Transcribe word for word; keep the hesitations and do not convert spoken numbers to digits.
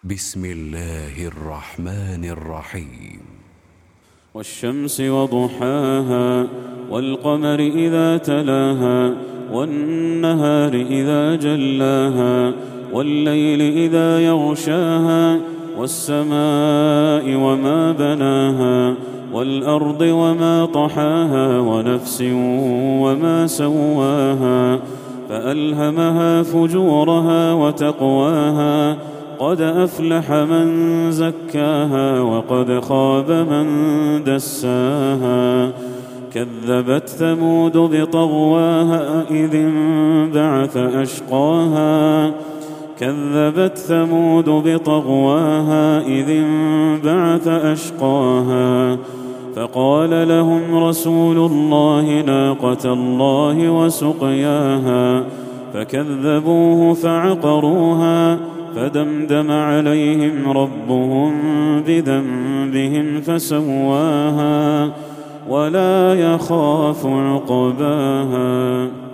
بسم الله الرحمن الرحيم. والشمس وضحاها والقمر إذا تلاها والنهار إذا جلاها والليل إذا يغشاها والسماء وما بناها والأرض وما طحاها ونفس وما سواها فألهمها فجورها وتقواها قد أفلح من زكاها وقد خاب من دساها كذبت ثمود بطغواها إذ انبعث أشقاها كذبت ثمود بطغواها إذ انبعث أشقاها فقال لهم رسول الله ناقة الله وسقياها فكذبوه فعقروها فدمدم عليهم ربهم بذنبهم فسواها ولا يخاف عقباها.